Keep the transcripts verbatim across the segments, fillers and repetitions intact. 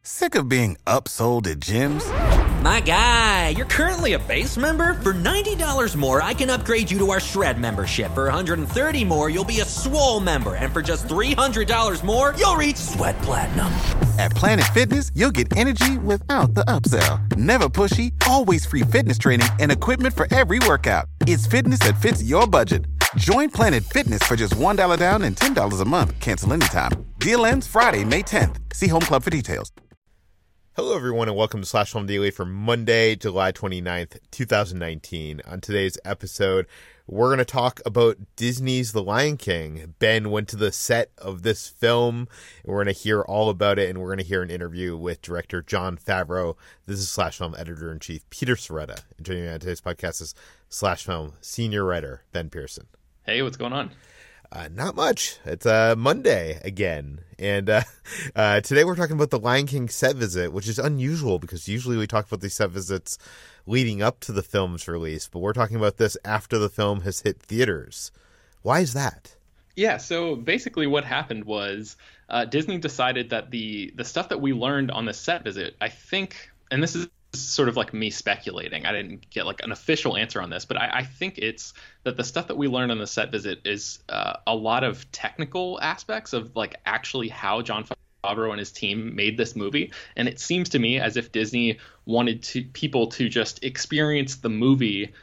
Sick of being upsold at gyms? My guy, you're currently a base member? For ninety dollars more, I can upgrade you to our Shred membership. For one hundred thirty dollars more, you'll be a Swole member. And for just three hundred dollars more, you'll reach Sweat Platinum. At Planet Fitness, you'll get energy without the upsell. Never pushy, always free fitness training and equipment for every workout. It's fitness that fits your budget. Join Planet Fitness for just one dollar down and ten dollars a month. Cancel anytime. Deal ends Friday, May tenth. See Home Club for details. Hello, everyone, and welcome to Slash Film Daily for Monday, July twenty-ninth, twenty nineteen. On today's episode, we're going to talk about Disney's The Lion King. Ben went to the set of this film, and we're going to hear all about it, and we're going to hear an interview with director Jon Favreau. This is Slash Film Editor-in-Chief Peter Sciretta. And joining me on today's podcast is Slash Film Senior Writer Ben Pearson. Hey, what's going on? Uh, not much. It's uh, Monday again. And uh, uh, today we're talking about the Lion King set visit, which is unusual because usually we talk about these set visits leading up to the film's release. But we're talking about this after the film has hit theaters. Why is that? Yeah, so basically what happened was uh, Disney decided that the, the stuff that we learned on the set visit, I think, and this is sort of like me speculating. I didn't get like an official answer on this, but I, I think it's that the stuff that we learned on the set visit is uh, a lot of technical aspects of like actually how Jon Favreau and his team made this movie. And it seems to me as if Disney wanted to people to just experience the movie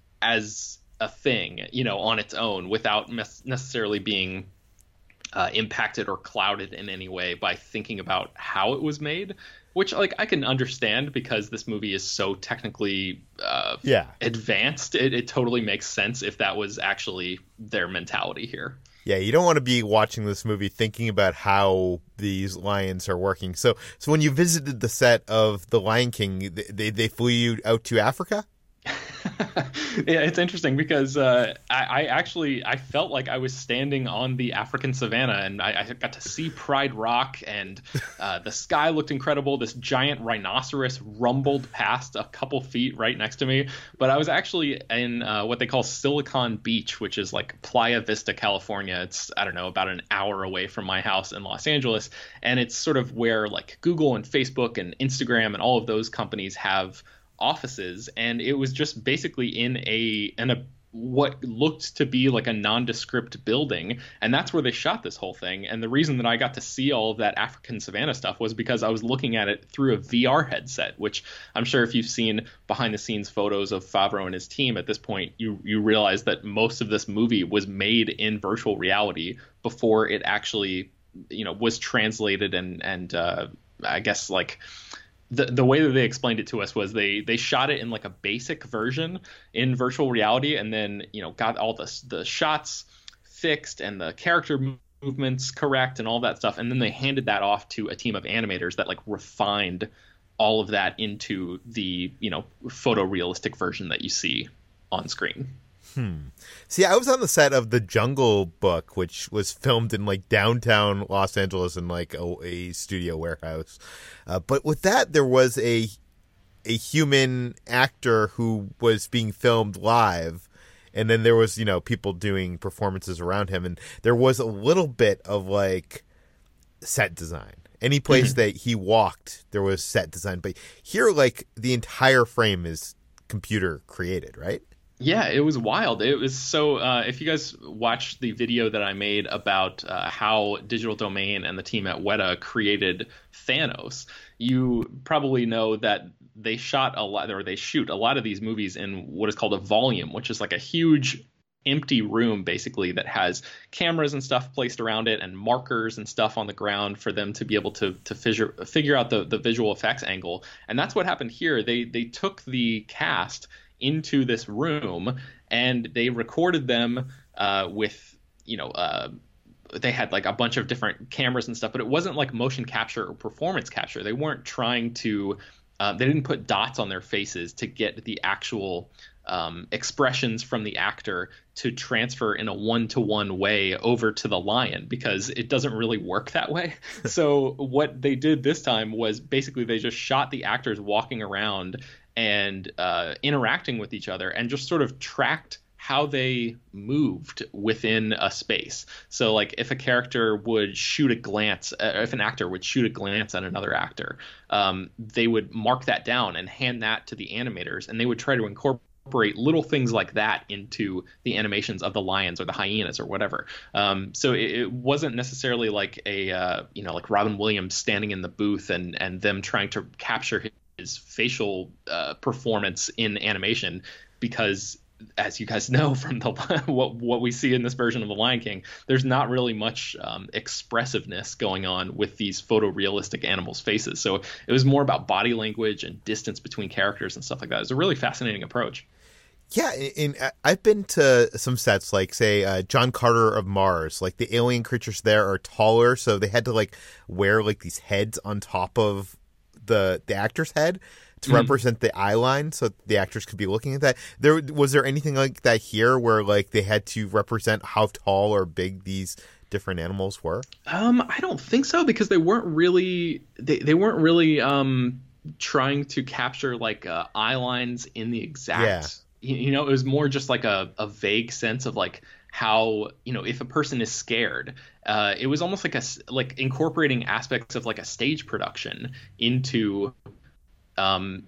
as a thing, you know, on its own without mes- necessarily being uh, impacted or clouded in any way by thinking about how it was made. Which, like, I can understand because this movie is so technically uh, yeah. advanced. It, it totally makes sense if that was actually their mentality here. Yeah, you don't want to be watching this movie thinking about how these lions are working. So, so when you visited the set of The Lion King, they they flew you out to Africa? Yeah, it's interesting because uh, I, I actually I felt like I was standing on the African savannah, and I, I got to see Pride Rock, and uh, the sky looked incredible. This giant rhinoceros rumbled past a couple feet right next to me, but I was actually in uh, what they call Silicon Beach, which is like Playa Vista, California. It's I don't know about an hour away from my house in Los Angeles, and it's sort of where like Google and Facebook and Instagram and all of those companies have offices, and it was just basically in a in a what looked to be like a nondescript building, and that's where they shot this whole thing. And the reason that I got to see all of that African savannah stuff was because I was looking at it through a V R headset, which I'm sure if you've seen behind the scenes photos of Favreau and his team at this point, you you realize that most of this movie was made in virtual reality before it actually, you know, was translated and and uh, I guess like The the way that they explained it to us was they they shot it in like a basic version in virtual reality, and then, you know, got all the the shots fixed and the character movements correct and all that stuff, and then they handed that off to a team of animators that like refined all of that into the, you know, photorealistic version that you see on screen. Hmm. See, I was on the set of The Jungle Book, which was filmed in like downtown Los Angeles in like a, a studio warehouse. Uh, but with that, there was a a human actor who was being filmed live, and then there was, you know, people doing performances around him, and there was a little bit of like set design. Any place mm-hmm. that he walked, there was set design. But here, like, the entire frame is computer created, right? Yeah, it was wild. It was so uh, if you guys watched the video that I made about uh, how Digital Domain and the team at Weta created Thanos, you probably know that they shot a lot, or they shoot a lot of these movies in what is called a volume, which is like a huge empty room basically that has cameras and stuff placed around it and markers and stuff on the ground for them to be able to to figure figure out the the visual effects angle. And that's what happened here. They they took the cast into this room and they recorded them uh, with, you know, uh, they had like a bunch of different cameras and stuff, but it wasn't like motion capture or performance capture. They weren't trying to, uh, they didn't put dots on their faces to get the actual um, expressions from the actor to transfer in a one-to-one way over to the lion, because it doesn't really work that way. So what they did this time was basically they just shot the actors walking around and uh, interacting with each other and just sort of tracked how they moved within a space. So like if a character would shoot a glance, uh, if an actor would shoot a glance at another actor, um, they would mark that down and hand that to the animators, and they would try to incorporate little things like that into the animations of the lions or the hyenas or whatever. Um, so it, it wasn't necessarily like a, uh, you know, like Robin Williams standing in the booth and, and them trying to capture his, his facial uh, performance in animation, because as you guys know from the what what we see in this version of The Lion King, there's not really much um, expressiveness going on with these photorealistic animals' faces. So it was more about body language and distance between characters and stuff like that. It was a really fascinating approach. Yeah, and I've been to some sets like, say, uh, John Carter of Mars. Like the alien creatures there are taller, so they had to like wear like these heads on top of the the actor's head to mm-hmm. represent the eye line, so the actors could be looking at that. There was there anything like that here, where like they had to represent how tall or big these different animals were? Um, I don't think so, because they weren't really they they weren't really um trying to capture like uh, eye lines in the exact. Yeah. You know, it was more just like a, a vague sense of like how, you know, if a person is scared, uh, it was almost like a like incorporating aspects of like a stage production into um,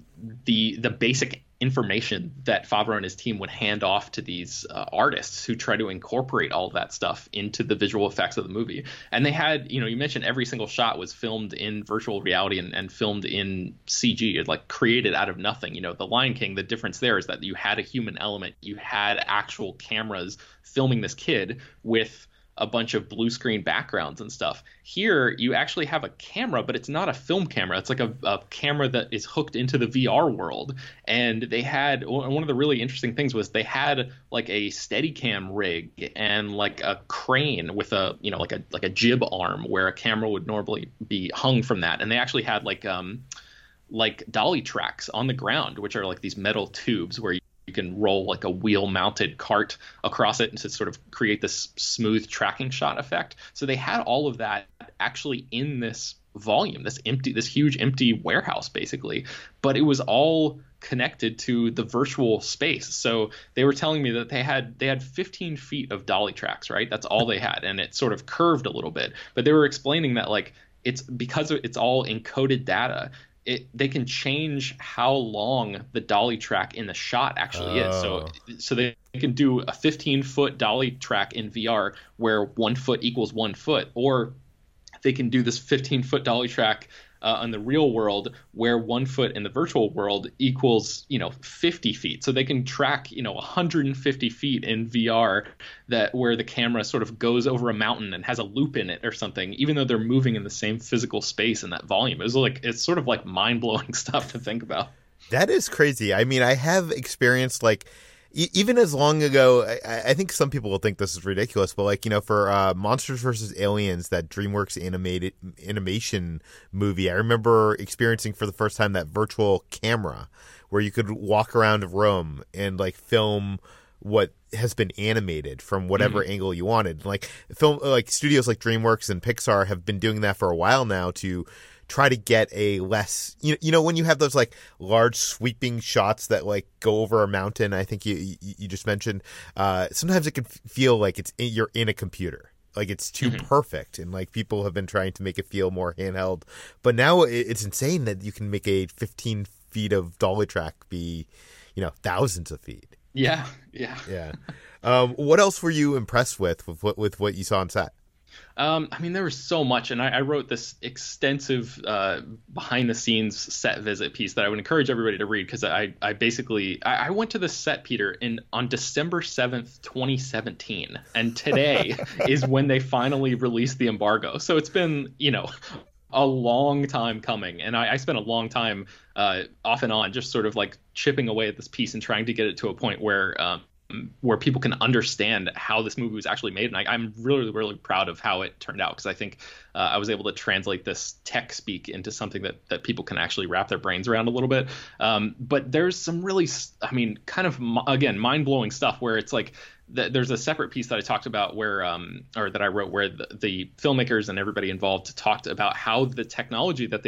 the the basic information that Favreau and his team would hand off to these uh, artists who try to incorporate all of that stuff into the visual effects of the movie. And they had, you know, you mentioned every single shot was filmed in virtual reality and, and filmed in C G. It like created out of nothing. You know, The Lion King, the difference there is that you had a human element. You had actual cameras filming this kid with a bunch of blue screen backgrounds and stuff. Here, you actually have a camera, but it's not a film camera. It's like a, a camera that is hooked into the V R world. And they had, one of the really interesting things was they had like a Steadicam rig and like a crane with a, you know, like a like a jib arm where a camera would normally be hung from that. And they actually had like um like dolly tracks on the ground, which are like these metal tubes where you You can roll like a wheel-mounted cart across it to sort of create this smooth tracking shot effect. So they had all of that actually in this volume, this empty, this huge empty warehouse, basically. But it was all connected to the virtual space. So they were telling me that they had they had fifteen feet of dolly tracks, right? That's all they had, and it sort of curved a little bit. But they were explaining that like it's because it's all encoded data. It, they can change how long the dolly track in the shot actually oh. is. So so they can do a fifteen foot dolly track in V R where one foot equals one foot, or they can do this fifteen foot dolly track uh, in the real world where one foot in the virtual world equals, you know, fifty feet. So they can track, you know, one hundred fifty feet in V R, that where the camera sort of goes over a mountain and has a loop in it or something, even though they're moving in the same physical space in that volume. It was like, it's sort of like mind blowing stuff to think about. That is crazy. I mean, I have experienced like, even as long ago, I, I think some people will think this is ridiculous, but like, you know, for uh, Monsters versus Aliens, that DreamWorks animated animation movie, I remember experiencing for the first time that virtual camera where you could walk around a room and like film what has been animated from whatever mm-hmm. angle you wanted. Like film, like studios like DreamWorks and Pixar have been doing that for a while now to try to get a less, you know, you know, when you have those like large sweeping shots that like go over a mountain, I think you you, you just mentioned, uh, sometimes it can feel like it's in, you're in a computer, like it's too mm-hmm. perfect, and like people have been trying to make it feel more handheld. But now it's insane that you can make a fifteen feet of dolly track be, you know, thousands of feet. Yeah, yeah, yeah. Um, what else were you impressed with with what with what you saw on set? Um, I mean, there was so much, and I, I wrote this extensive uh, behind-the-scenes set visit piece that I would encourage everybody to read, because I, I basically I, I went to the set, Peter, in on December seventh, twenty seventeen, and today is when they finally released the embargo. So it's been, you know, a long time coming, and I, I spent a long time uh, off and on just sort of like chipping away at this piece and trying to get it to a point where um, where people can understand how this movie was actually made. And I, I'm really, really proud of how it turned out, because I think uh, I was able to translate this tech speak into something that, that people can actually wrap their brains around a little bit. Um, but there's some really, I mean, kind of, again, mind-blowing stuff where it's like, th- there's a separate piece that I talked about where, um, or that I wrote, where the, the filmmakers and everybody involved talked about how the technology that they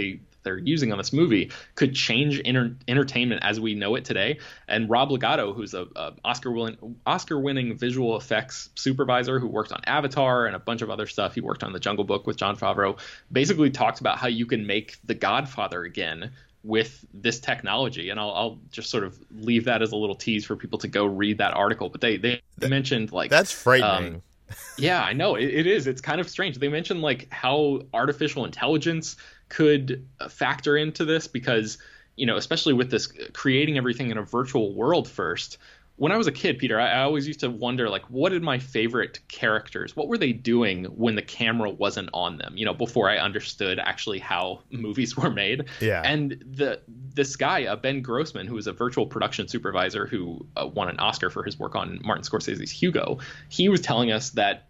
they're using on this movie could change inter- entertainment as we know it today. And Rob Legato, who's a, a Oscar winning Oscar winning visual effects supervisor who worked on Avatar and a bunch of other stuff. He worked on The Jungle Book with Jon Favreau. Basically talked about how you can make The Godfather again with this technology. And I'll, I'll just sort of leave that as a little tease for people to go read that article. But they they that, mentioned like that's frightening. Um, yeah, I know it, it is. It's kind of strange. They mentioned like how artificial intelligence could factor into this because, you know, especially with this creating everything in a virtual world first. When I was a kid, Peter, I, I always used to wonder, like, what did my favorite characters, what were they doing when the camera wasn't on them, you know, before I understood actually how movies were made. Yeah. And the this guy, uh, Ben Grossman, who was a virtual production supervisor who uh, won an Oscar for his work on Martin Scorsese's Hugo, he was telling us that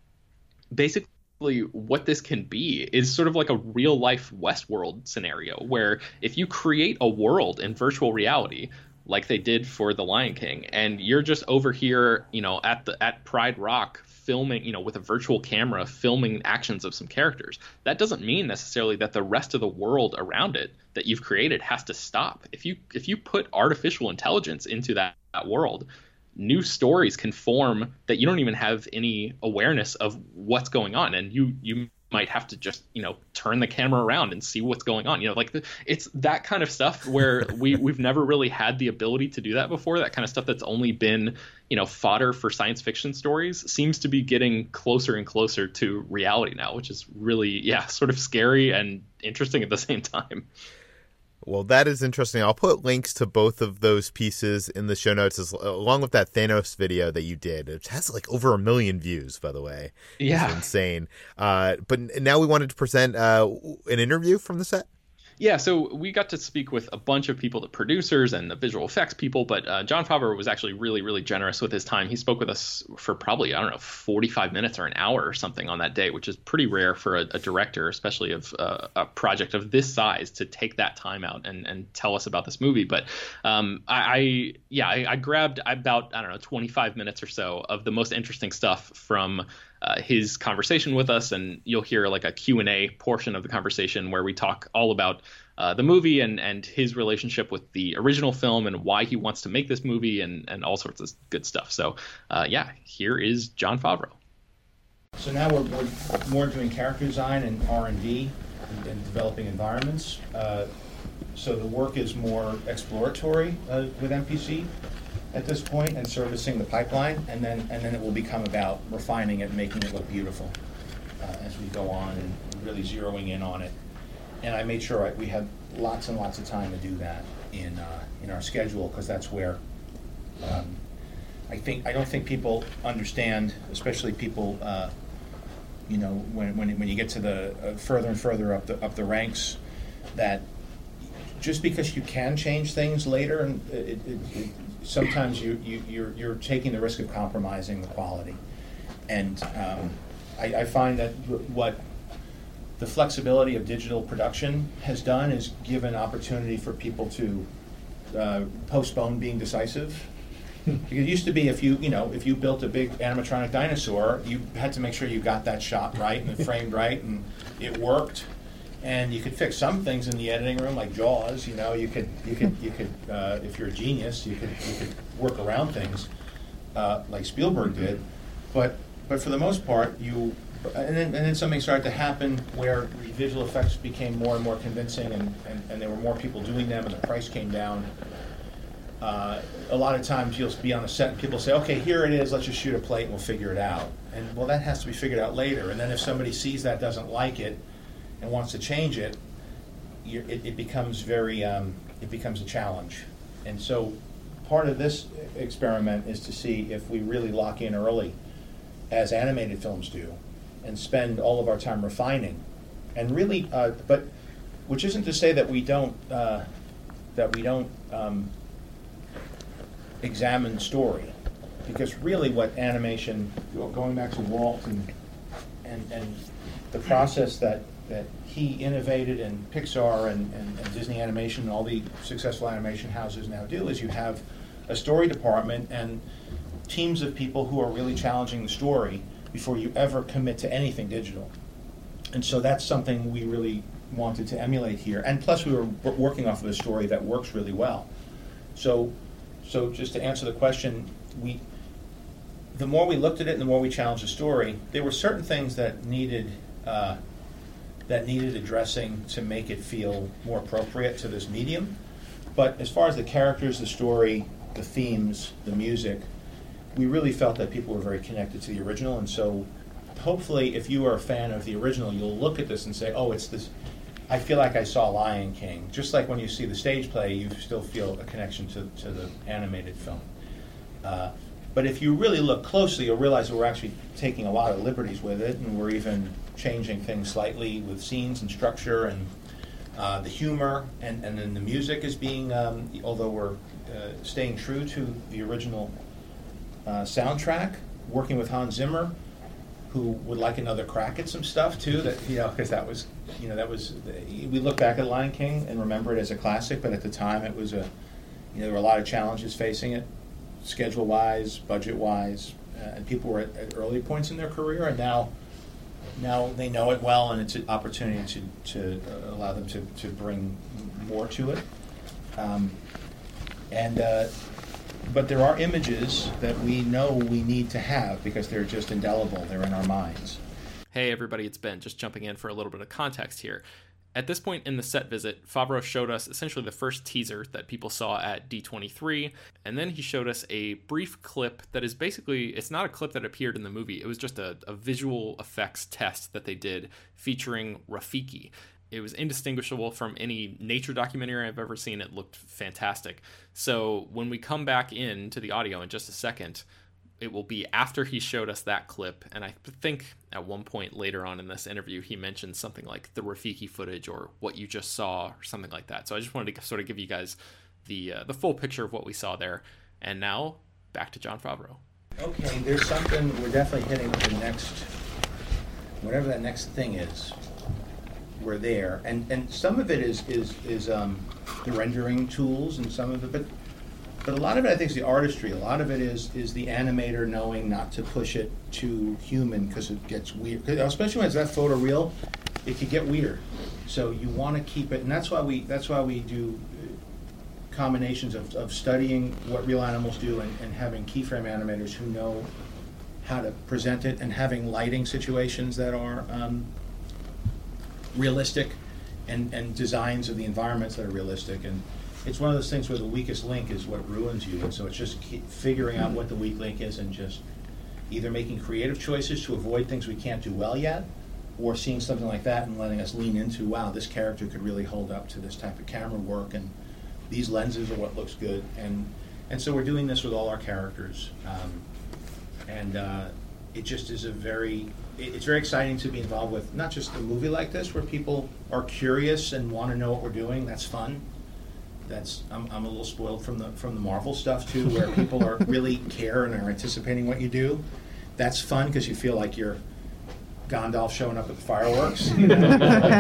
basically what this can be is sort of like a real life Westworld scenario where if you create a world in virtual reality, like they did for The Lion King, and you're just over here, you know, at the at Pride Rock filming, you know, with a virtual camera filming actions of some characters. That doesn't mean necessarily that the rest of the world around it that you've created has to stop. If you if you put artificial intelligence into that, that world, new stories can form that you don't even have any awareness of what's going on, and you you might have to just, you know, turn the camera around and see what's going on. You know, like the, it's that kind of stuff where we, we've never really had the ability to do that before. That kind of stuff that's only been, you know, fodder for science fiction stories seems to be getting closer and closer to reality now, which is really, yeah, sort of scary and interesting at the same time. Well, that is interesting. I'll put links to both of those pieces in the show notes, as, along with that Thanos video that you did. It has like over a million views, by the way. Yeah. It's insane. Uh, but now we wanted to present uh, an interview from the set. Yeah, so we got to speak with a bunch of people, the producers and the visual effects people, but uh, Jon Favreau was actually really, really generous with his time. He spoke with us for probably, I don't know, forty-five minutes or an hour or something on that day, which is pretty rare for a, a director, especially of uh, a project of this size, to take that time out and, and tell us about this movie. But um, I, I, yeah, I, I grabbed about, I don't know, twenty-five minutes or so of the most interesting stuff from Uh, his conversation with us, and you'll hear like a Q and A portion of the conversation where we talk all about uh, the movie and, and his relationship with the original film and why he wants to make this movie and, and all sorts of good stuff. So, uh, yeah, here is Jon Favreau. So now we're, we're more doing character design and R and D and, and developing environments. Uh, so the work is more exploratory uh, with M P C at this point and servicing the pipeline, and then and then it will become about refining it and making it look beautiful uh, as we go on and really zeroing in on it. And I made sure I, we had lots and lots of time to do that in uh, in our schedule, because that's where um, I think I don't think people understand, especially people uh, you know when when when you get to the uh, further and further up the up the ranks, that just because you can change things later, and it, it, it, sometimes you, you, you're, you're taking the risk of compromising the quality. And um, I, I find that what the flexibility of digital production has done is given opportunity for people to uh, postpone being decisive. Because it used to be if you, you know, if you built a big animatronic dinosaur, you had to make sure you got that shot right and it framed right and it worked. And you could fix some things in the editing room, like Jaws. You know, you could, you could, you could. Uh, if you're a genius, you could, you could work around things, uh, like Spielberg did. But, but for the most part, you, and then, and then something started to happen where the visual effects became more and more convincing, and, and, and there were more people doing them, and the price came down. Uh, a lot of times you'll be on a set and people say, "Okay, here it is. Let's just shoot a plate and we'll figure it out." And well, that has to be figured out later. And then if somebody sees that, doesn't like it, and wants to change it, you're, it, it becomes very, um, it becomes a challenge. And so part of this experiment is to see if we really lock in early, as animated films do, and spend all of our time refining. And really, uh, but, which isn't to say that we don't, uh, that we don't um, examine story. Because really what animation, going back to Walt and, and, and the process that that he innovated and Pixar and, and, and Disney Animation and all the successful animation houses now do, is you have a story department and teams of people who are really challenging the story before you ever commit to anything digital. And so that's something we really wanted to emulate here. And plus, we were w- working off of a story that works really well. So, so just to answer the question, we the more we looked at it and the more we challenged the story, there were certain things that needed uh, that needed addressing to make it feel more appropriate to this medium. But as far as the characters, the story, the themes, the music, we really felt that people were very connected to the original. And so hopefully if you are a fan of the original, you'll look at this and say, oh, it's this, I feel like I saw Lion King. Just like when you see the stage play, you still feel a connection to, to the animated film. Uh, but if you really look closely, you'll realize that we're actually taking a lot of liberties with it, and we're even changing things slightly with scenes and structure and uh, the humor, and, and then the music is being, um, although we're uh, staying true to the original uh, soundtrack, working with Hans Zimmer, who would like another crack at some stuff too. That you know, because that was, you know, that was. We look back at Lion King and remember it as a classic, but at the time it was a, you know, there were a lot of challenges facing it, schedule-wise, budget-wise, uh, and people were at, at early points in their career, and now, now they know it well, and it's an opportunity to to uh, allow them to to bring more to it, um, and. Uh, But there are images that we know we need to have because they're just indelible. They're in our minds. Hey everybody, it's Ben, just jumping in for a little bit of context here. At this point in the set visit, Favreau showed us essentially the first teaser that people saw at D twenty-three, and then he showed us a brief clip that is basically, it's not a clip that appeared in the movie, it was just a, a visual effects test that they did featuring Rafiki. It was indistinguishable from any nature documentary I've ever seen. It looked fantastic. So when we come back into the audio in just a second, it will be after he showed us that clip. And I think at one point later on in this interview, he mentioned something like the Rafiki footage or what you just saw or something like that. So I just wanted to sort of give you guys the uh, the full picture of what we saw there. And now back to Jon Favreau. Okay, there's something, we're definitely hitting the next, whatever that next thing is. We're there, and and some of it is is is um, the rendering tools, and some of it, but but a lot of it I think is the artistry. A lot of it is is the animator knowing not to push it too human because it gets weird. Especially when it's that photoreal, it could get weird. So you want to keep it, and that's why we that's why we do combinations of, of studying what real animals do and, and having keyframe animators who know how to present it, and having lighting situations that are. Um, realistic, and, and designs of the environments that are realistic. And it's one of those things where the weakest link is what ruins you, and so it's just keep figuring out what the weak link is and just either making creative choices to avoid things we can't do well yet, or seeing something like that and letting us lean into, wow, this character could really hold up to this type of camera work, and these lenses are what looks good. And and so we're doing this with all our characters. Um, and uh, it just is a very it's very exciting to be involved with not just a movie like this where people are curious and want to know what we're doing. That's fun. That's I'm, I'm a little spoiled from the from the Marvel stuff too, where people are really care and are anticipating what you do. That's fun because you feel like you're Gandalf showing up at the fireworks. You know?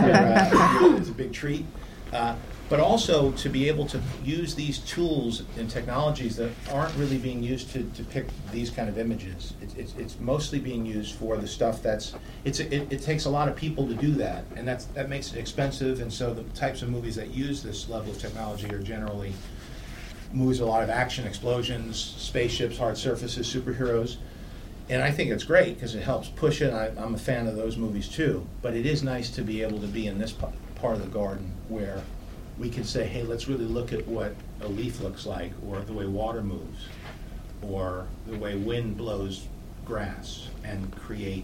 uh, it's a big treat. Uh, but also to be able to use these tools and technologies that aren't really being used to depict these kind of images. It's, it's, it's mostly being used for the stuff that's, it's, it, it takes a lot of people to do that, and that's, that makes it expensive, and so the types of movies that use this level of technology are generally movies with a lot of action, explosions, spaceships, hard surfaces, superheroes. And I think it's great because it helps push it. I, I'm a fan of those movies too, but it is nice to be able to be in this p- part of the garden where we can say, hey, let's really look at what a leaf looks like, or the way water moves, or the way wind blows grass, and create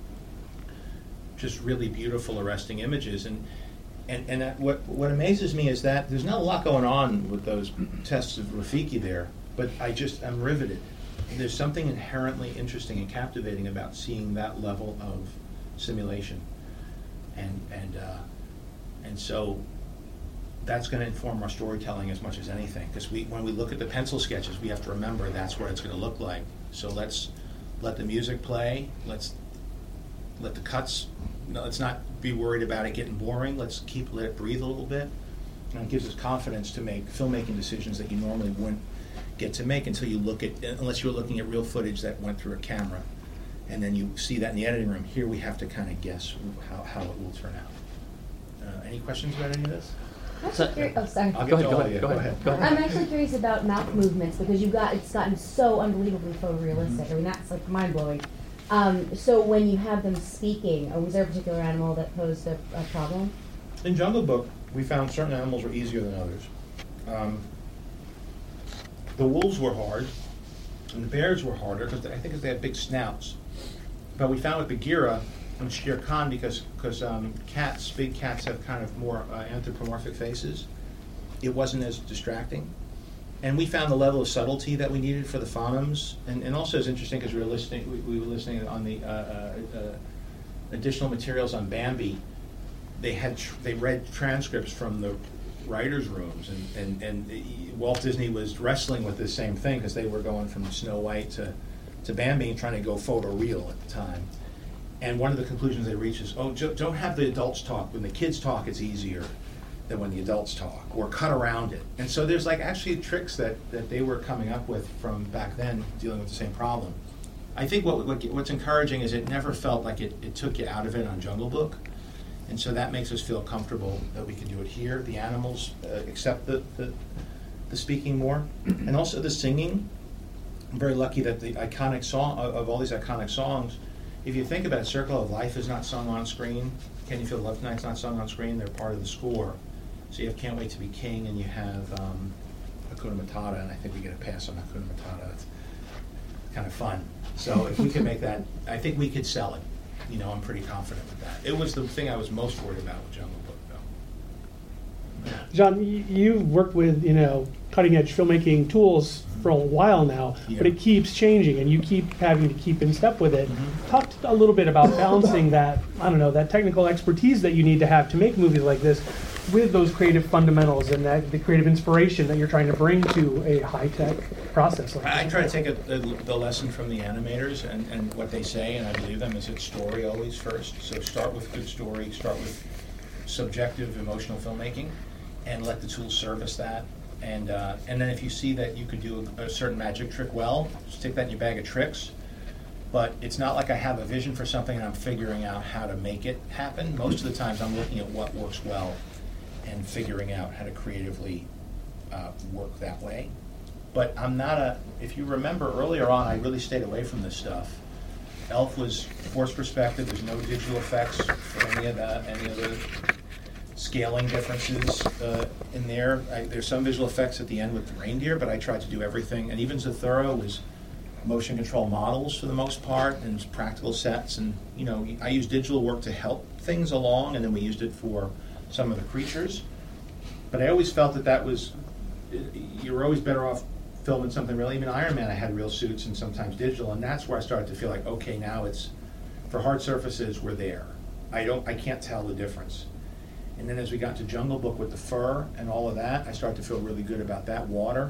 just really beautiful, arresting images. And and, and that, what, what amazes me is that there's not a lot going on with those tests of Rafiki there, but I just, I'm riveted. There's something inherently interesting and captivating about seeing that level of simulation. And, and, uh, and so that's going to inform our storytelling as much as anything, because we, when we look at the pencil sketches, we have to remember that's what it's going to look like. So let's let the music play. Let's let the cuts. No, let's not be worried about it getting boring. Let's keep let it breathe a little bit, and it gives us confidence to make filmmaking decisions that you normally wouldn't get to make until you look at, unless you were looking at real footage that went through a camera, and then you see that in the editing room. Here we have to kind of guess how, how it will turn out. Uh, any questions about any of this? I'm so, curious, oh, sorry. I'll Go get ahead, to go all of ahead, you. go ahead, go ahead. I'm actually curious about mouth movements because you got it's gotten so unbelievably photorealistic. Mm-hmm. I mean, that's like mind blowing. Um, so when you have them speaking, uh, was there a particular animal that posed a, a problem? In Jungle Book, we found certain animals were easier than others. Um, the wolves were hard, and the bears were harder because I think 'cause they had big snouts. But we found with Bagheera and Shere Khan, because because um, cats, big cats, have kind of more uh, anthropomorphic faces. It wasn't as distracting, and we found the level of subtlety that we needed for the phonums. And, and also, it's interesting because we were listening. We, we were listening on the uh, uh, uh, additional materials on Bambi. They had tr- they read transcripts from the writers' rooms, and, and, and Walt Disney was wrestling with this same thing because they were going from Snow White to, to Bambi and trying to go photoreal at the time. And one of the conclusions they reached is, oh, jo- don't have the adults talk. When the kids talk, it's easier than when the adults talk, or cut around it. And so there's like actually tricks that, that they were coming up with from back then dealing with the same problem. I think what, what what's encouraging is it never felt like it, it took you out of it on Jungle Book. And so that makes us feel comfortable that we can do it here. The animals uh, accept the, the the speaking more, and also the singing. I'm very lucky that the iconic song of, of all these iconic songs. If you think about it, "Circle of Life" is not sung on screen. "Can You Feel the Love Tonight's" not sung on screen. They're part of the score. So you have "Can't Wait to Be King," and you have um, Hakuna Matata, and I think we get a pass on Hakuna Matata. It's kind of fun. So if we could make that, I think we could sell it. You know, I'm pretty confident with that. It was the thing I was most worried about with Jungle Book, though. Yeah. John, y- you've worked with, you know, cutting-edge filmmaking tools for a while now, Yeah. but it keeps changing, and you keep having to keep in step with it. Mm-hmm. Talk t- a little bit about balancing that, I don't know, that technical expertise that you need to have to make movies like this with those creative fundamentals and that the creative inspiration that you're trying to bring to a high-tech process like I this. try to take a, the, the lesson from the animators and, and what they say, and I believe them, is it's story always first. So start with good story, start with subjective, emotional filmmaking, and let the tools service that. And uh, and then if you see that you could do a, a certain magic trick well, stick that in your bag of tricks. But it's not like I have a vision for something and I'm figuring out how to make it happen. Most of the times I'm looking at what works well and figuring out how to creatively uh, work that way. But I'm not a, if you remember earlier on, I really stayed away from this stuff. Elf was forced perspective, there's no digital effects for any of that, any of the scaling differences uh, in there. I, there's some visual effects at the end with the reindeer, but I tried to do everything. And even Zathura was motion control models for the most part, and practical sets. And, you know, I used digital work to help things along, and then we used it for some of the creatures. But I always felt that that was, you were always better off filming something real. Even Iron Man, I had real suits and sometimes digital, and that's where I started to feel like, okay, now it's, for hard surfaces, we're there. I don't, I can't tell the difference. And then as we got to Jungle Book with the fur and all of that, I started to feel really good about that. Water,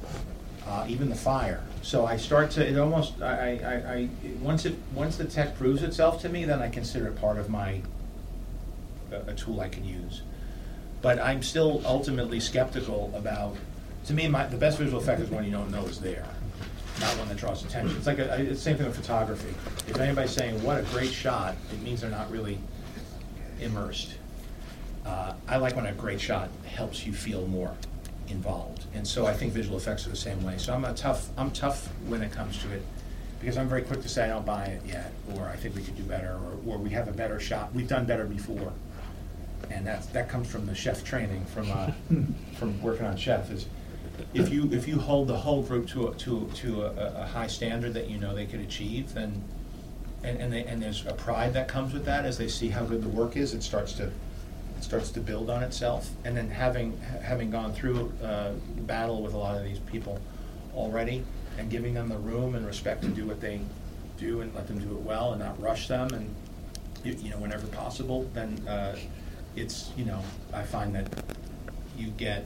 uh, even the fire. So I start to, it almost, I, I, I, once it, once the tech proves itself to me, then I consider it part of my, a, a tool I can use. But I'm still ultimately skeptical about, to me, my, the best visual effect is one you don't know is there, not one that draws attention. It's like a, it's the same thing with photography. If anybody's saying, what a great shot, it means they're not really immersed. Uh, I like when a great shot helps you feel more involved. And so I think visual effects are the same way. So I'm a tough, I'm tough when it comes to it, because I'm very quick to say I don't buy it yet, or I think we could do better, or, or we have a better shot. We've done better before. And that's, that comes from the chef training, from uh, from working on Chef. Is if you if you hold the whole group to a, to to a, a high standard that you know they could achieve, then and and, they, and there's a pride that comes with that as they see how good the work is. It starts to it starts to build on itself. And then having having gone through uh, battle with a lot of these people already, and giving them the room and respect to do what they do and let them do it well and not rush them, and you, you know whenever possible, then. Uh, It's, you know, I find that you get,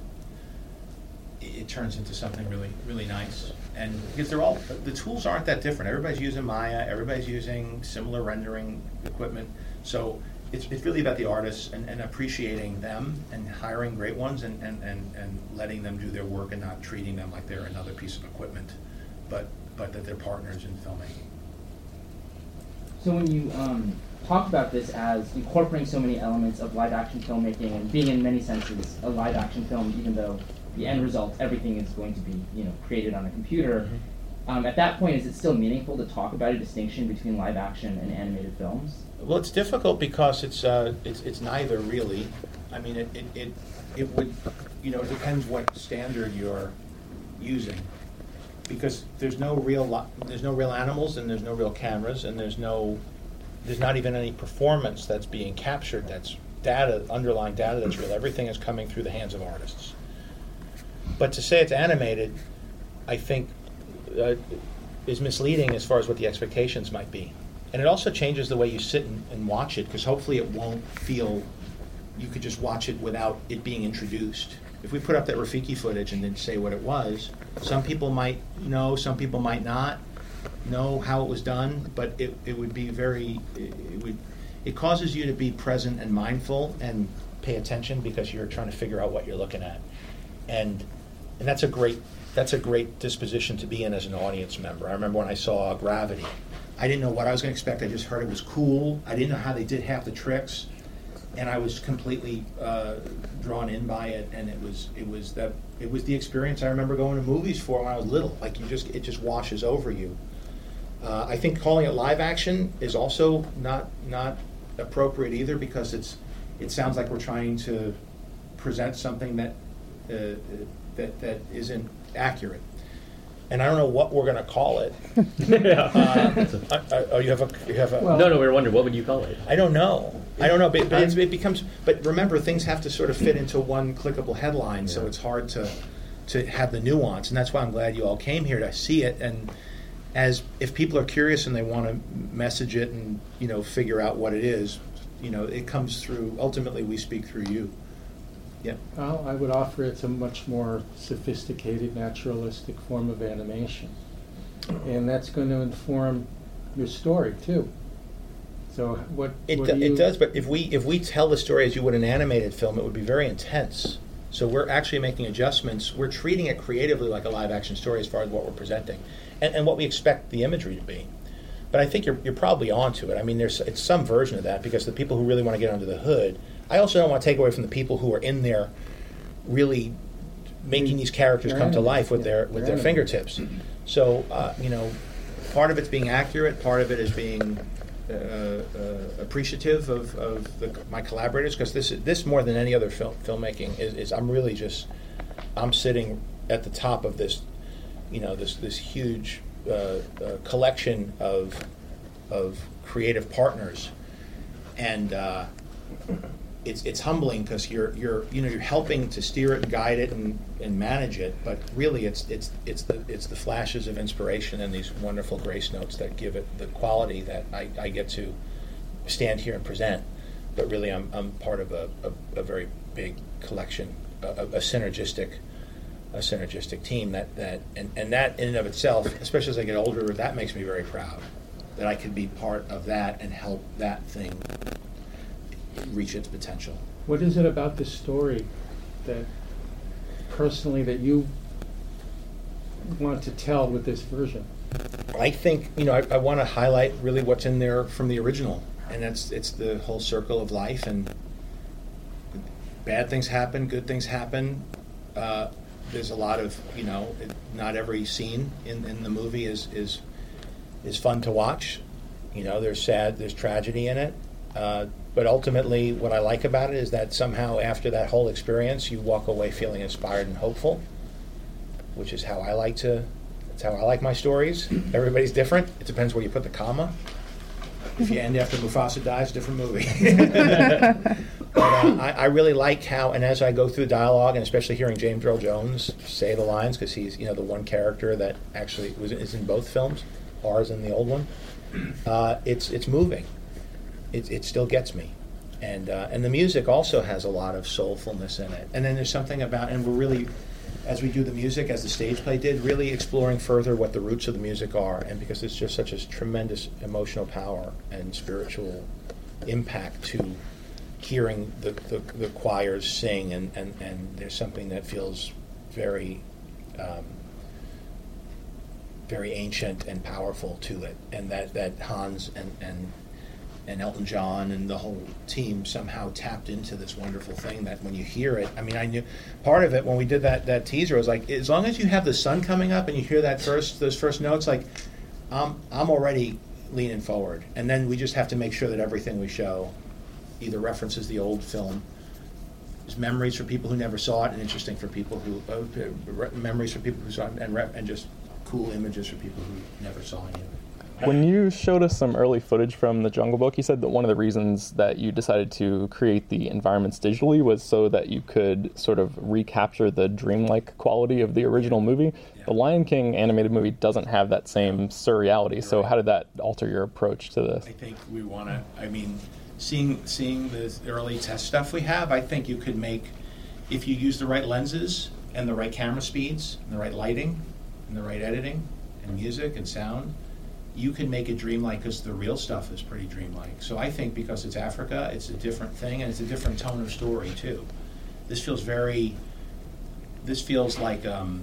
it turns into something really, really nice. And because they're all, the tools aren't that different. Everybody's using Maya, everybody's using similar rendering equipment. So it's, it's really about the artists and, and appreciating them and hiring great ones and, and, and, and letting them do their work and not treating them like they're another piece of equipment, but, but that they're partners in filmmaking. So when you, um, talk about this as incorporating so many elements of live-action filmmaking and being in many senses a live-action film, even though the end result, everything is going to be, you know, created on a computer. Mm-hmm. Um, at that point, is it still meaningful to talk about a distinction between live-action and animated films? Well, it's difficult because it's uh, it's, it's neither really. I mean, it, it, it, it would, you know, it depends what standard you're using. Because there's no real lo- there's no real animals and there's no real cameras and there's no there's not even any performance that's being captured. That's data, underlying data that's real. Everything is coming through the hands of artists. But to say it's animated, I think, uh, is misleading as far as what the expectations might be. And it also changes the way you sit and, and watch it, because hopefully it won't feel you could just watch it without it being introduced. If we put up that Rafiki footage and then say what it was, some people might know, some people might not know how it was done, but it, it would be very, it, it would, it causes you to be present and mindful and pay attention because you're trying to figure out what you're looking at. And and that's a great, that's a great disposition to be in as an audience member. I remember when I saw Gravity, I didn't know what I was going to expect. I just heard it was cool. I didn't know how they did half the tricks. And I was completely uh, drawn in by it, and it was it was that it was the experience I remember going to movies for when I was little. Like you just it just washes over you. Uh, I think calling it live action is also not not appropriate either, because it's it sounds like we're trying to present something that uh, that that isn't accurate. And I don't know what we're going to call it. yeah. Uh, I, I, oh, you have a you have a. Well, no, no, we were wondering what would you call it. I don't know. I don't know, but, but it's, it becomes. But remember, things have to sort of fit into one clickable headline, yeah. So it's hard to to have the nuance, and that's why I'm glad you all came here to see it. And as if people are curious and they want to message it and you know figure out what it is, you know, it comes through. Ultimately, we speak through you. Yeah. Well, I would offer it's a much more sophisticated, naturalistic form of animation, and that's going to inform your story too. So what? It what do, do you... it does, but if we if we tell the story as you would an animated film, it would be very intense. So we're actually making adjustments. We're treating it creatively like a live action story as far as what we're presenting, and, and what we expect the imagery to be. But I think you're you're probably onto it. I mean, there's it's some version of that, because the people who really want to get under the hood. I also don't want to take away from the people who are in there really making these characters come to life with their with their fingertips. So, uh, you know, part of it's being accurate, part of it is being uh, uh, appreciative of, of the, my collaborators, because this this more than any other film, filmmaking is, is I'm really just I'm sitting at the top of this, you know, this this huge uh, uh, collection of of creative partners, and. Uh, It's it's humbling because you're you're you know you're helping to steer it and guide it and, and manage it, but really it's it's it's the it's the flashes of inspiration and these wonderful grace notes that give it the quality that I, I get to stand here and present. But really, I'm I'm part of a, a, a very big collection, a, a synergistic a synergistic team that, that and, and that in and of itself, especially as I get older, that makes me very proud that I could be part of that and help that thing reach its potential. What is it about this story that personally that you want to tell with this version? I think, you know, I, I want to highlight really what's in there from the original, and that's it's the whole circle of life, and bad things happen, good things happen. Uh, there's a lot of, you know, it, not every scene in, in the movie is, is is fun to watch. You know, there's sad, there's tragedy in it. Uh, But ultimately, what I like about it is that somehow after that whole experience, you walk away feeling inspired and hopeful, which is how I like to, that's how I like my stories. Everybody's different. It depends where you put the comma. If you end after Mufasa dies, different movie. But uh, I, I really like how, and as I go through the dialogue, and especially hearing James Earl Jones say the lines, because he's, you know, the one character that actually was is in both films, ours and the old one, uh, it's it's moving. It, it still gets me, and uh, and the music also has a lot of soulfulness in it. And then there's something about, and we're really, as we do the music, as the stage play did, really exploring further what the roots of the music are, and because it's just such a tremendous emotional power and spiritual impact to hearing the, the, the choirs sing, and, and, and there's something that feels very, um, very ancient and powerful to it, and that, that Hans and, and and Elton John and the whole team somehow tapped into this wonderful thing that when you hear it, I mean, I knew part of it when we did that that teaser was like, as long as you have the sun coming up and you hear that first those first notes, like I'm I'm already leaning forward, and then we just have to make sure that everything we show either references the old film, is memories for people who never saw it, and interesting for people who uh, memories for people who saw it, and rep, and just cool images for people who never saw any of it. When you showed us some early footage from The Jungle Book, you said that one of the reasons that you decided to create the environments digitally was so that you could sort of recapture the dreamlike quality of the original movie. Yeah. The Lion King animated movie doesn't have that same surreality, so right. How did that alter your approach to this? I think we want to, I mean, seeing seeing the early test stuff we have, I think you could make, if you use the right lenses and the right camera speeds and the right lighting and the right editing and music and sound, you can make it dreamlike because the real stuff is pretty dreamlike. So I think because it's Africa, it's a different thing, and it's a different tone of story too. This feels very, this feels like um,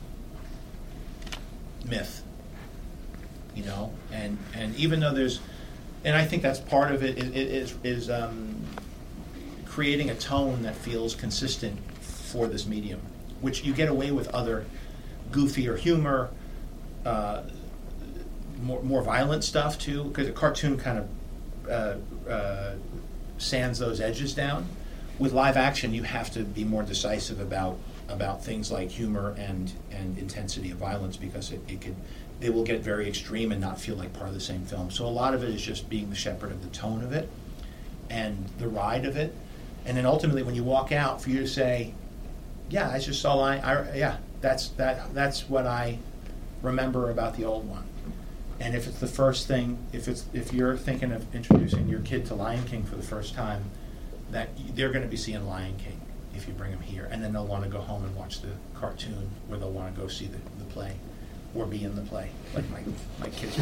myth, you know? And and even though there's, and I think that's part of it, is, is, is um, creating a tone that feels consistent for this medium, which you get away with other goofier humor, uh, More, more violent stuff too, because a cartoon kind of uh, uh, sands those edges down. With live action, you have to be more decisive about about things like humor and and intensity of violence, because it, it could it will get very extreme and not feel like part of the same film. So a lot of it is just being the shepherd of the tone of it and the ride of it, and then ultimately when you walk out, for you to say, "Yeah, I just saw Lion. I, yeah, that's that that's what I remember about the old one." And if it's the first thing, if it's if you're thinking of introducing your kid to Lion King for the first time, that they're going to be seeing Lion King if you bring them here, and then they'll want to go home and watch the cartoon, or they'll want to go see the, the play, or be in the play, like my my kids.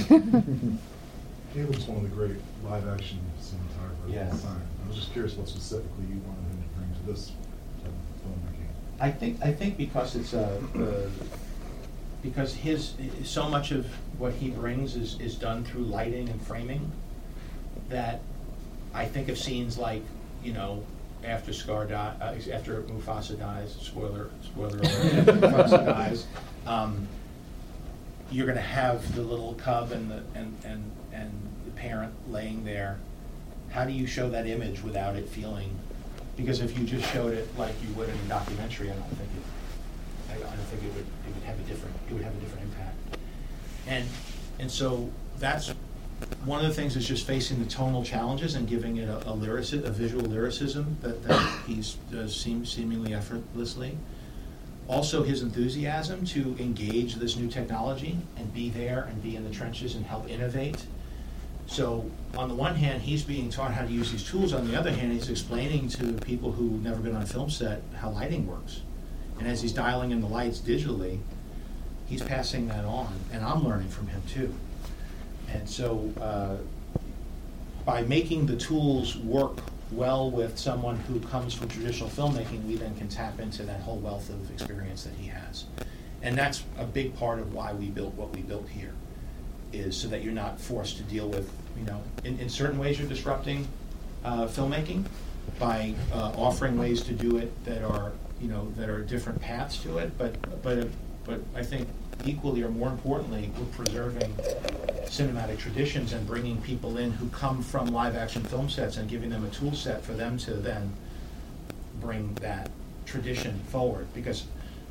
Caleb's one of the great live action cinematographers yes. of all time. I was just curious what specifically you wanted him to bring to this type of filmmaking. I think I think because it's a. Uh, because his so much of what he brings is, is done through lighting and framing, that I think of scenes like, you know, after Scar die, uh, after Mufasa dies, spoiler spoiler alert, after Mufasa dies, um, you're going to have the little cub and the and, and and the parent laying there. How do you show that image without it feeling? Because if you just showed it like you would in a documentary, I don't think it. I don't think it would it would have a different it would have a different impact, and and so that's one of the things is just facing the tonal challenges and giving it a, a lyrici- a visual lyricism that, that he does seem seemingly effortlessly. Also, his enthusiasm to engage this new technology and be there and be in the trenches and help innovate. So on the one hand, he's being taught how to use these tools. On the other hand, he's explaining to people who've never been on a film set how lighting works. And as he's dialing in the lights digitally, he's passing that on, and I'm learning from him too. And so uh, by making the tools work well with someone who comes from traditional filmmaking, we then can tap into that whole wealth of experience that he has. And that's a big part of why we built what we built here, is so that you're not forced to deal with, you know, in, in certain ways you're disrupting uh, filmmaking by uh, offering ways to do it that are you know, that are different paths to it, but but but I think equally or more importantly, we're preserving cinematic traditions and bringing people in who come from live action film sets and giving them a tool set for them to then bring that tradition forward. Because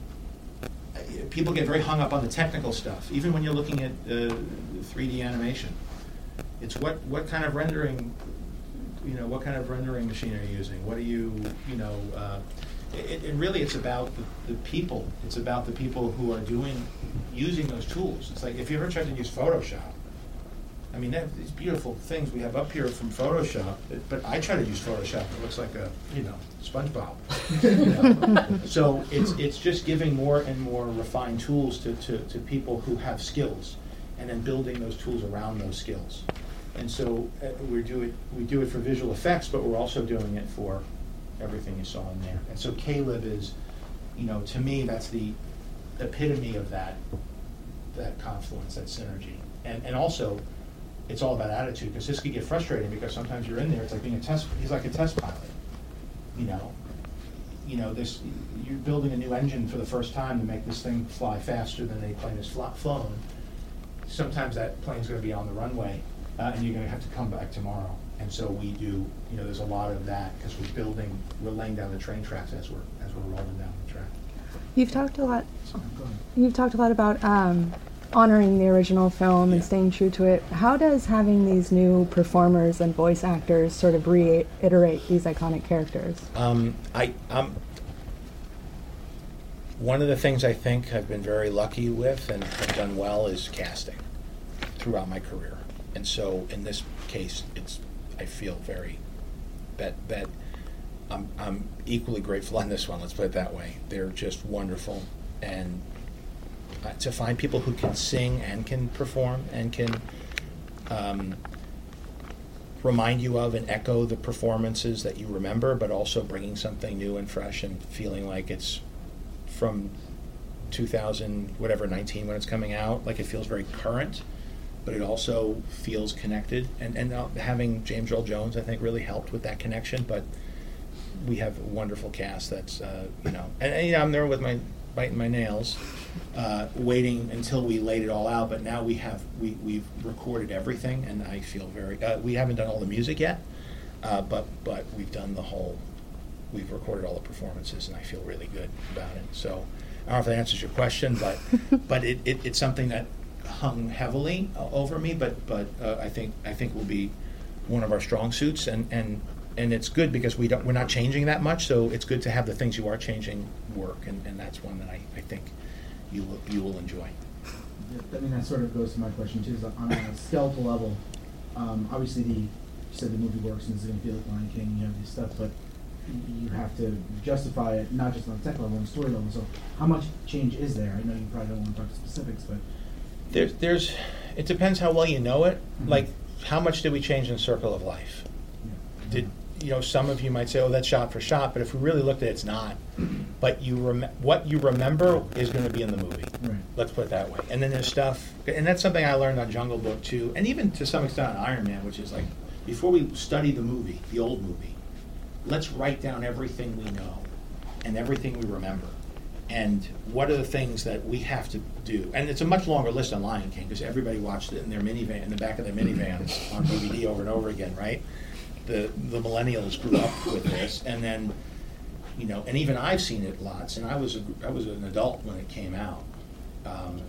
people get very hung up on the technical stuff, even when you're looking at uh, three D animation. It's what what kind of rendering, you know, what kind of rendering machine are you using? What are you, you know. Uh, It, it really, it's about the, the people. It's about the people who are doing, using those tools. It's like, if you ever tried to use Photoshop, I mean, that, these beautiful things we have up here from Photoshop, it, but I try to use Photoshop, it looks like a, you know, SpongeBob. You know? So it's it's just giving more and more refined tools to, to, to people who have skills, and then building those tools around those skills. And so uh, we do it we do it for visual effects, but we're also doing it for everything you saw in there. And so Caleb is, you know, to me, that's the epitome of that that confluence, that synergy. And and also, it's all about attitude, because this could get frustrating because sometimes you're in there, it's like being a test, he's like a test pilot, you know. You know, this, you're building a new engine for the first time to make this thing fly faster than any plane has fly, flown. Sometimes that plane's going to be on the runway, uh, and you're going to have to come back tomorrow. And so we do, you know, there's a lot of that because we're building, we're laying down the train tracks as we're as we're rolling down the track. You've talked a lot. You've talked a lot about um, honoring the original film and staying true to it. How does having these new performers and voice actors sort of reiterate these iconic characters? Um, I, um, one of the things I think I've been very lucky with and have done well is casting throughout my career. And so in this case, it's I feel very that that I'm I'm equally grateful on this one. Let's put it that way. They're just wonderful, and uh, to find people who can sing and can perform and can um, remind you of and echo the performances that you remember, but also bringing something new and fresh and feeling like it's from two thousand whatever nineteen when it's coming out. Like it feels very current, but it also feels connected. And and uh, having James Earl Jones, I think, really helped with that connection. But we have a wonderful cast that's, uh, you know, and, and you know, I'm there with my biting my nails, uh, waiting until we laid it all out. But now we have, we, we've recorded everything, and I feel very, uh, we haven't done all the music yet, uh, but, but we've done the whole, we've recorded all the performances, and I feel really good about it. So I don't know if that answers your question, but, but it, it, it's something that hung heavily uh, over me, but but uh, I think I think will be one of our strong suits, and, and, and it's good because we don't we're not changing that much, so it's good to have the things you are changing work, and, and that's one that I, I think you will you will enjoy. I mean, that sort of goes to my question too. Is on a skeletal level, um, obviously the you said the movie works and it's going to feel like Lion King, and you have these stuff, but you have to justify it not just on the tech level, on the story level. So how much change is there? I know you probably don't want to talk specifics, but There's, there's, it depends how well you know it. Mm-hmm. Like, how much did we change in Circle of Life? Yeah. Did you know? Some of you might say, "Oh, that's shot for shot," but if we really looked at it, it's not. But you rem- what you remember is going to be in the movie. Right. Let's put it that way. And then there's stuff, and that's something I learned on Jungle Book too, and even to some extent on Iron Man, which is like, before we study the movie, the old movie, let's write down everything we know and everything we remember. And what are the things that we have to do? And it's a much longer list on Lion King because everybody watched it in their minivan, in the back of their minivans on D V D over and over again, right? The the millennials grew up with this, and then, you know, and even I've seen it lots. And I was a, I was an adult when it came out. Um,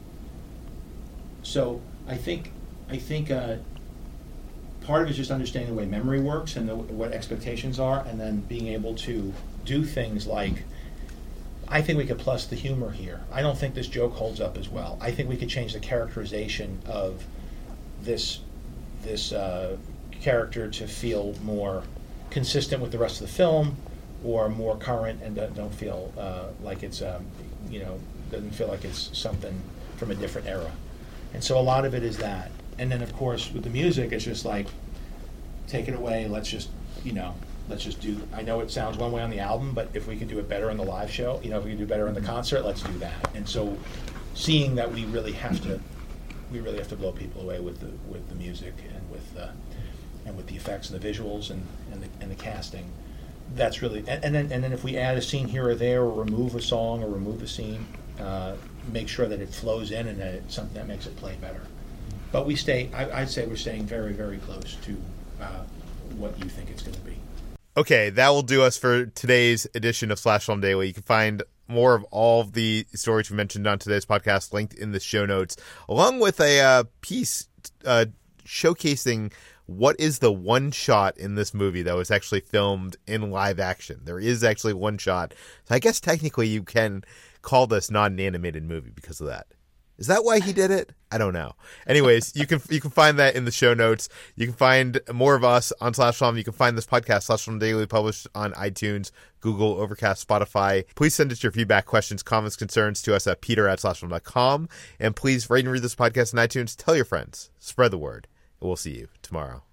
so I think I think uh, part of it is just understanding the way memory works and the, what expectations are, and then being able to do things like. I think we could plus the humor here. I don't think this joke holds up as well. I think we could change the characterization of this this uh, character to feel more consistent with the rest of the film, or more current and don't feel uh, like it's um, you know doesn't feel like it's something from a different era. And so a lot of it is that. And then of course with the music, it's just like take it away. Let's just you know. Let's just do, I know it sounds one way on the album, but if we can do it better in the live show, you know, if we can do better in the concert, let's do that. And so seeing that we really have to, we really have to blow people away with the with the music and with the, and with the effects and the visuals and, and, the, and the casting, that's really, and, and then and then if we add a scene here or there or remove a song or remove a scene, uh, make sure that it flows in and that it's something that makes it play better. But we stay, I, I'd say we're staying very, very close to uh, what you think it's going to be. Okay, that will do us for today's edition of Slash Film Daily. You can find more of all of the stories we mentioned on today's podcast linked in the show notes, along with a uh, piece uh, showcasing what is the one shot in this movie that was actually filmed in live action. There is actually one shot. So I guess technically you can call this not an animated movie because of that. Is that why he did it? I don't know. Anyways, you can you can find that in the show notes. You can find more of us on Slash Film. You can find this podcast, Slash Film Daily, published on iTunes, Google, Overcast, Spotify. Please send us your feedback, questions, comments, concerns to us at peter at slash film dot com. And please rate and read this podcast on iTunes. Tell your friends. Spread the word. And we'll see you tomorrow.